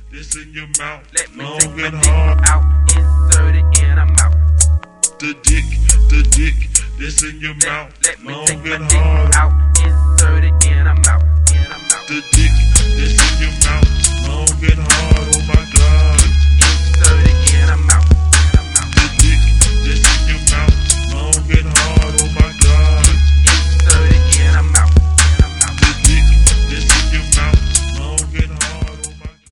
that's in your mouth. Let me long take my and dick hard. out, insert it in her mouth. The dick that's in your mouth. Let me long take my and dick hard. out, insert it in her mouth. The dick that's in your mouth.